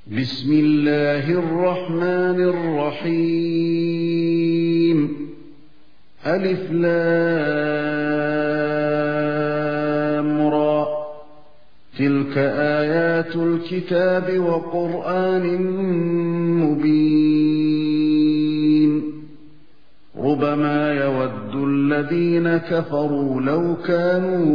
بسم الله الرحمن الرحيم ألف لام را تلك آيات الكتاب وقرآن مبين ربما يود الذين كفروا لو كانوا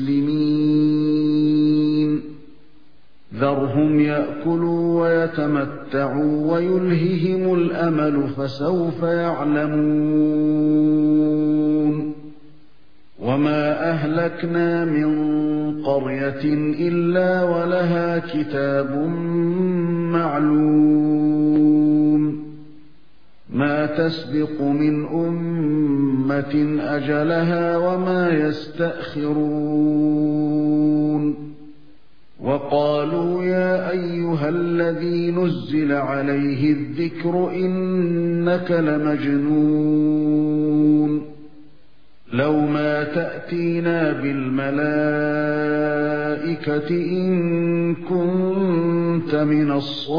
مسلمين ذرهم يأكلوا ويتمتعوا ويلههم الأمل فسوف يعلمون وما أهلكنا من قرية إلا ولها كتاب معلوم ما تسبق من أمة أجلها وما يستأخرون وقالوا يا أيها الذي نزل عليه الذكر إنك لمجنون لو ما تأتينا بالملائكة إن كنت من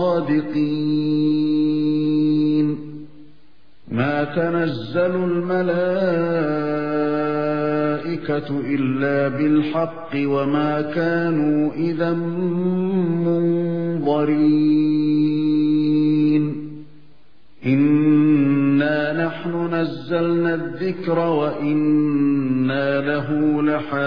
الصادقين ما تنزل الملائكة إلا بالحق وما كانوا إذا منظرين إنا نحن نزلنا الذكر وإنا له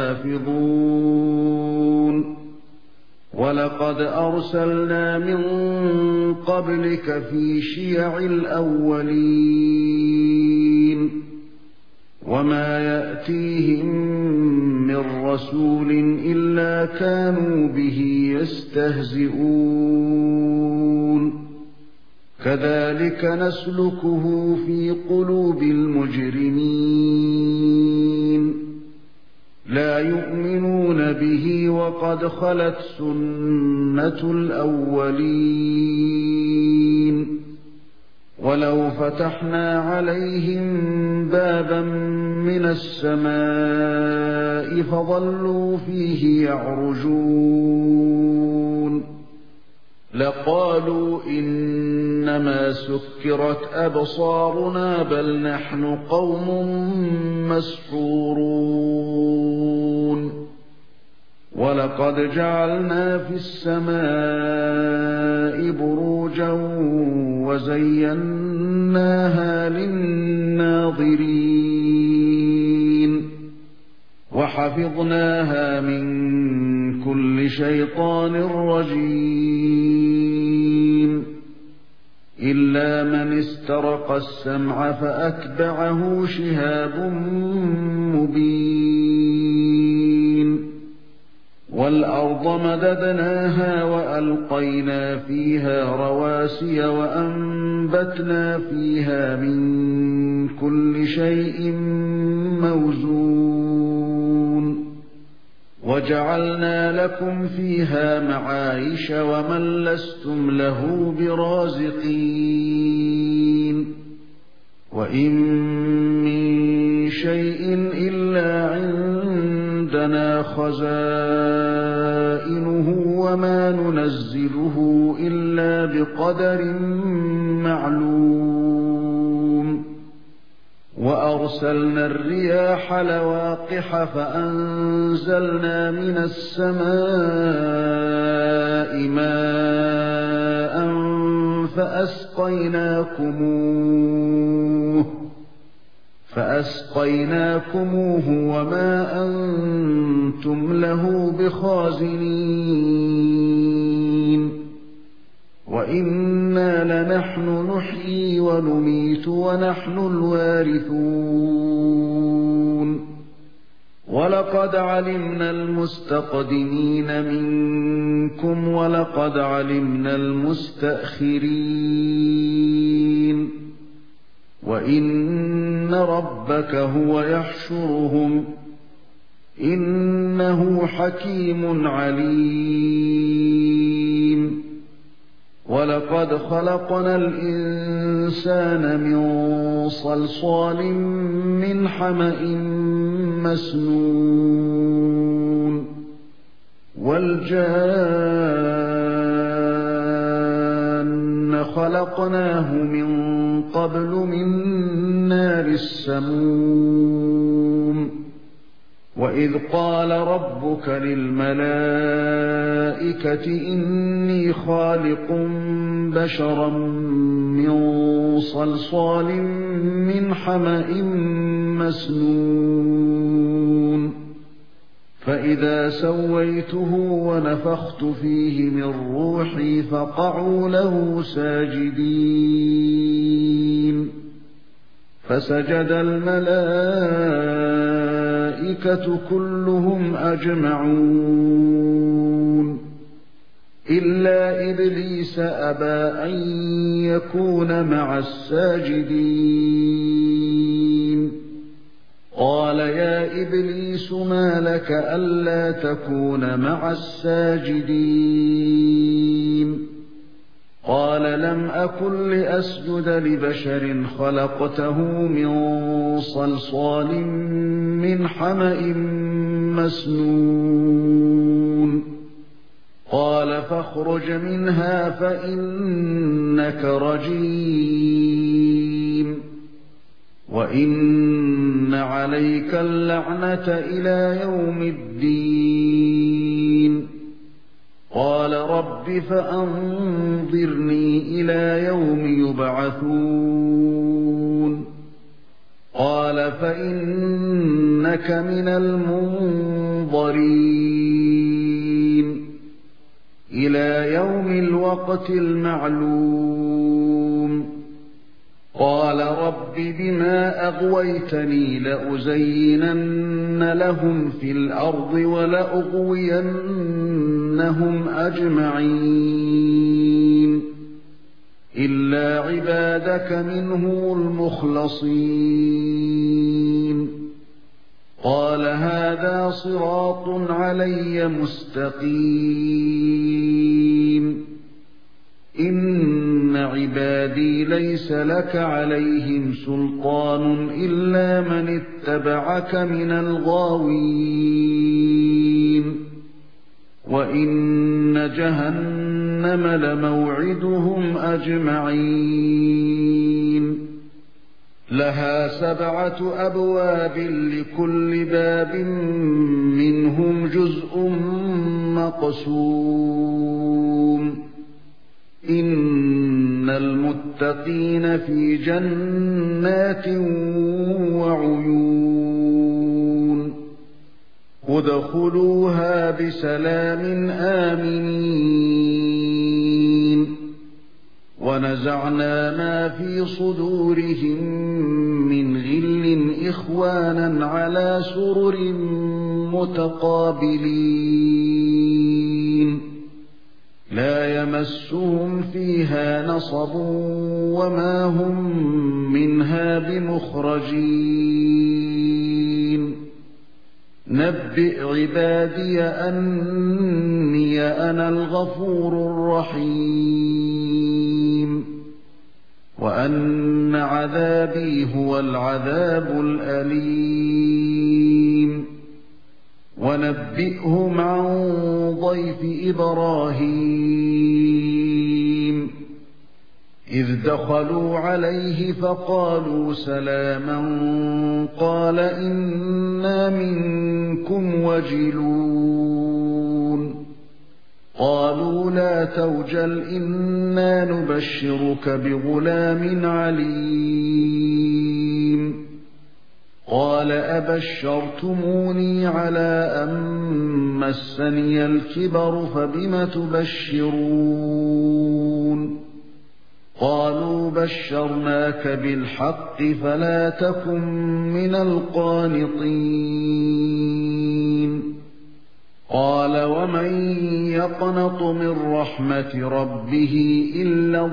لحافظون ولقد أرسلنا من قبلك في شيع الأولين وما يأتيهم من رسول إلا كانوا به يستهزئون كذلك نسلكه في قلوب المجرمين لا يؤمنون به وقد خلت سنة الأولين ولو فتحنا عليهم بابا من السماء فظلوا فيه يعرجون لقالوا إنما سكرت أبصارنا بل نحن قوم مسحورون ولقد جعلنا في السماء بروجا وزيناها للناظرين وحفظناها من كل شيطان رجيم إلا من استرق السمع فأتبعه شهاب مبين والأرض مددناها وألقينا فيها رواسي وأنبتنا فيها من كل شيء موزون وجعلنا لكم فيها معايش ومن لستم له برازقين وإن من شيء إلا عندنا خزائنه وما ننزله إلا بقدر معلوم وأرسلنا الرياح لواقح فأنزلنا من السماء ماء فأسقيناكموه وما أنتم له بخازنين وإنا لنحن نحيي ونميت ونحن الوارثون ولقد علمنا المستقدمين منكم ولقد علمنا المستأخرين وإن ربك هو يحشرهم إنه حكيم عليم ولقد خلقنا الإنسان من صلصال من حمأ مسنون والجان خَلَقْنَاهُ مِن قَبْلُ مِن نَّارِ السَّمُومِ وَإِذْ قَالَ رَبُّكَ لِلْمَلَائِكَةِ إِنِّي خَالِقٌ بَشَرًا مِّن صَلْصَالٍ مِّنْ حَمَإٍ مَّسْنُونٍ فَإِذَا سَوَّيْتُهُ وَنَفَخْتُ فِيهِ مِن رُّوحِي فَقَعُوا لَهُ سَاجِدِينَ فَسَجَدَ الْمَلَائِكَةُ كُلُّهُمْ أَجْمَعُونَ إِلَّا إِبْلِيسَ أَبَىٰ أَن يَكُونَ مَعَ السَّاجِدِينَ قَالَ يَا إِبْلِيسُ مَا لَكَ أَلَّا تَكُونَ مَعَ السَّاجِدِينَ قَالَ لَمْ أَكُن لِّأَسْجُدَ لِبَشَرٍ خَلَقْتَهُ مِن صَلْصَالٍ مِّنْ حَمَإٍ مَّسْنُونٍ قَالَ فَاخْرُجْ مِنْهَا فَإِنَّكَ رَجِيمٌ وَإِنَّ عَلَيْكَ اللَّعْنَةَ إِلَىٰ يَوْمِ الدِّينِ قَالَ رَبِّ فَأَنظِرْنِي إِلَىٰ يَوْمِ يُبْعَثُونَ قَالَ فَإِنَّكَ مِنَ الْمُنظَرِينَ إِلَىٰ يَوْمِ الْوَقْتِ الْمَعْلُومِ قَالَ رَبِّ بِمَا أَغْوَيْتَنِي لَأُزَيِّنَنَّ لَهُمْ فِي الْأَرْضِ وَلَأُغْوِيَنَّهُمْ أَجْمَعِينَ إِلَّا عِبَادَكَ مِنْهُمُ الْمُخْلَصِينَ قَالَ هَٰذَا صِرَاطٌ عَلَيَّ مُسْتَقِيمٌ إِنَّ عِبَادِي لَيْسَ لَكَ عَلَيْهِمْ سُلْطَانٌ إِلَّا مَنِ اتَّبَعَكَ مِنَ الْغَاوِينَ وَإِنَّ جَهَنَّمَ لَمَوْعِدُهُمْ أَجْمَعِينَ لَهَا 7 أَبْوَابٍ لِكُلِّ بَابٍ مِّنْهُمْ جُزْءٌ مَّقْسُومٌ إِنَّ الْمُتَّقِينَ فِي جَنَّاتٍ وَعُيُونٍ ادْخُلُوهَا بِسَلَامٍ آمِنِينَ وَنَزَعْنَا مَا فِي صُدُورِهِم مِّنْ غِلٍّ إِخْوَانًا عَلَىٰ سُرُرٍ مُّتَقَابِلِينَ لَا يَمَسُّهُمْ فِيهَا نَصَبٌ وَمَا هُم مِّنْهَا بِمُخْرَجِينَ نَبِّئْ عِبَادِيَ أَنِّي أَنَا الْغَفُورُ الرَّحِيمُ وَأَنَّ عَذَابِي هُوَ الْعَذَابُ الْأَلِيمُ وَنَبِّئْهُمْ عَن ضَيْفِ إِبْرَاهِيمَ إِذْ دَخَلُوا عَلَيْهِ فَقَالُوا سَلَامًا قَالَ إِنَّا مِنكُمْ وَجِلُونَ قَالُوا لَا تَوْجَلْ إِنَّا نُبَشِّرُكَ بِغُلَامٍ عَلِيمٍ قَالَ أَبَشَّرْتُمُونِي عَلَىٰ أَن مَّسَّنِيَ الْكِبَرُ فَبِمَ تُبَشِّرُونَ قَالُوا بَشَّرْنَاكَ بِالْحَقِّ فَلَا تَكُن مِّنَ الْقَانِطِينَ قَالَ وَمَن يَقْنَطُ مِن رَّحْمَةِ رَبِّهِ إِلَّا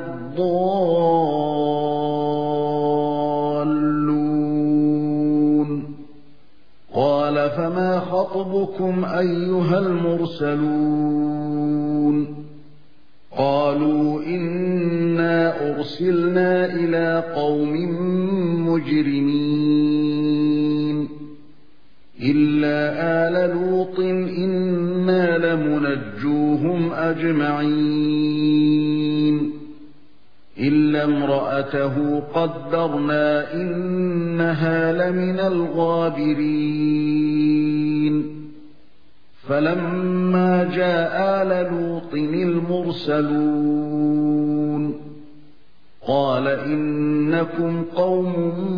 الضَّالُّونَ قَالَ فَمَا خَطْبُكُمْ أَيُّهَا الْمُرْسَلُونَ قَالُوا إِنَّا أُرْسِلْنَا إِلَىٰ قَوْمٍ مُّجْرِمِينَ إِلَّا آلَ لُوطٍ إِنَّا لَمُنَجُّوهُمْ أَجْمَعِينَ إلا امرأته قدرنا إنها لمن الغابرين فلما جاء آل لوط المرسلون قال إنكم قوم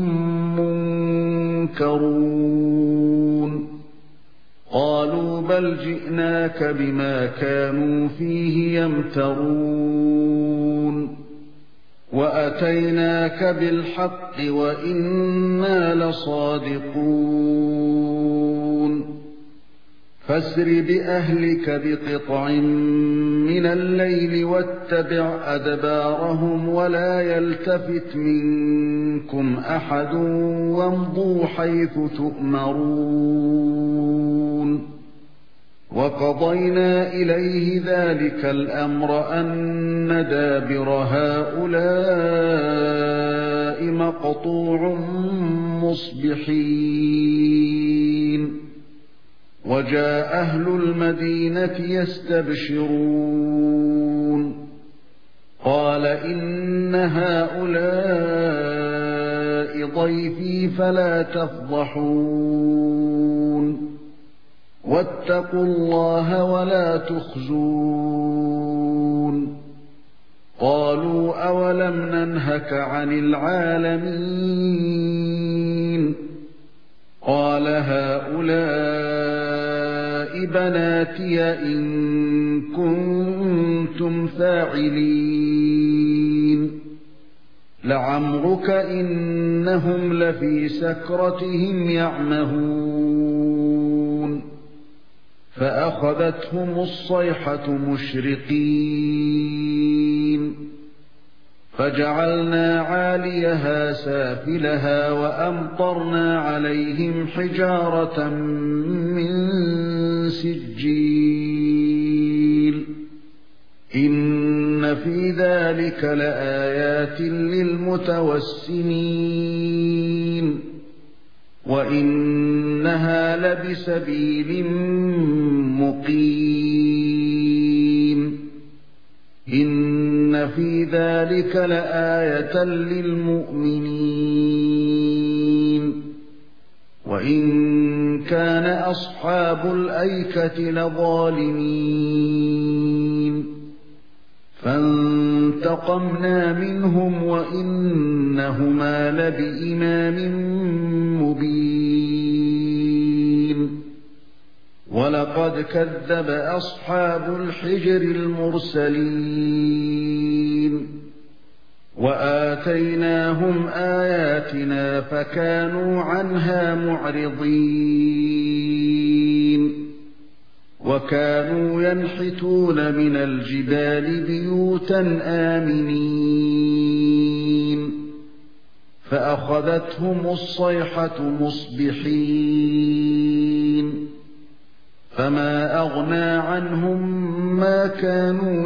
منكرون قالوا بل جئناك بما كانوا فيه يمترون وأتيناك بالحق وإنا لصادقون فاسر بأهلك بقطع من الليل واتبع أدبارهم ولا يلتفت منكم أحد وامضوا حيث تؤمرون وقضينا إليه ذلك الأمر أن دابر هؤلاء مقطوع مصبحين وجاء أهل المدينة يستبشرون قال إن هؤلاء ضيفي فلا تفضحون واتقوا الله ولا تخزون قالوا أولم ننهك عن العالمين قال هؤلاء بناتي إن كنتم فاعلين لعمرك إنهم لفي سكرتهم يعمهون فأخذتهم الصيحة مشرقين فجعلنا عاليها سافلها وأمطرنا عليهم حجارة من سجيل إن في ذلك لآيات للمتوسمين وإنها لبسبيل مقيم إن في ذلك لآية للمؤمنين وإن كان أصحاب الأيكة لظالمين فانتقمنا منهم وإنهما لبإمام مبين ولقد كذب أصحاب الحجر المرسلين وآتيناهم آياتنا فكانوا عنها معرضين وكانوا ينحتون من الجبال بيوتا آمنين فأخذتهم الصيحة مصبحين فما أغنى عنهم ما كانوا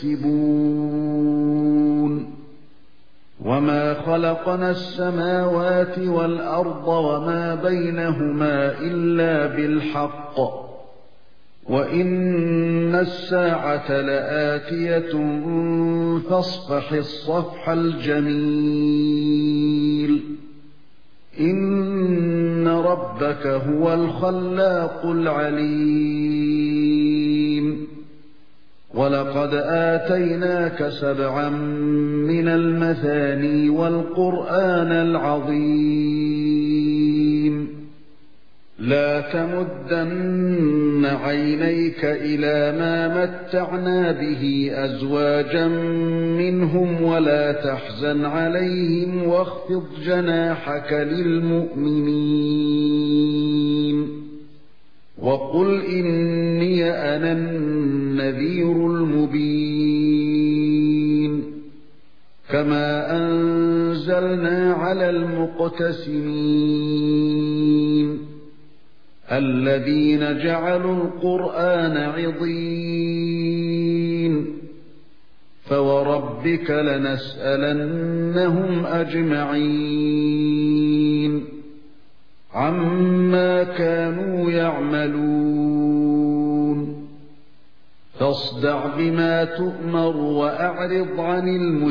يكسبون وما خلقنا السماوات والأرض وما بينهما إلا بالحق وإن الساعة لآتية فاصفح الصفح الجميل إن ربك هو الخلاق العليم ولقد آتيناك 7 من المثاني والقرآن العظيم لا تمدن عينيك إلى ما متعنا به أزواجا منهم ولا تحزن عليهم واخفض جناحك للمؤمنين وقل إني أنا النذير المبين كما أنزلنا على المقتسمين الذين جعلوا القرآن عضين فوربك لنسألنهم أجمعين عما كانوا يعملون فاصدع بما تؤمر وأعرض عن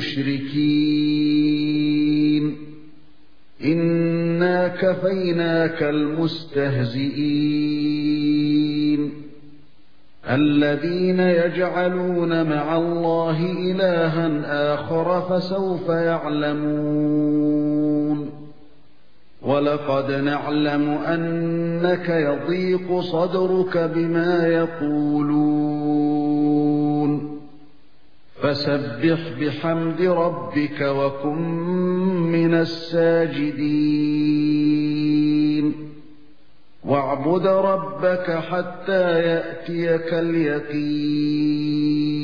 المشركين إنا كفيناك المستهزئين الذين يجعلون مع الله إلها آخر فسوف يعلمون ولقد نعلم أنك يضيق صدرك بما يقولون فسبح بحمد ربك وكن من الساجدين واعبد ربك حتى يأتيك اليقين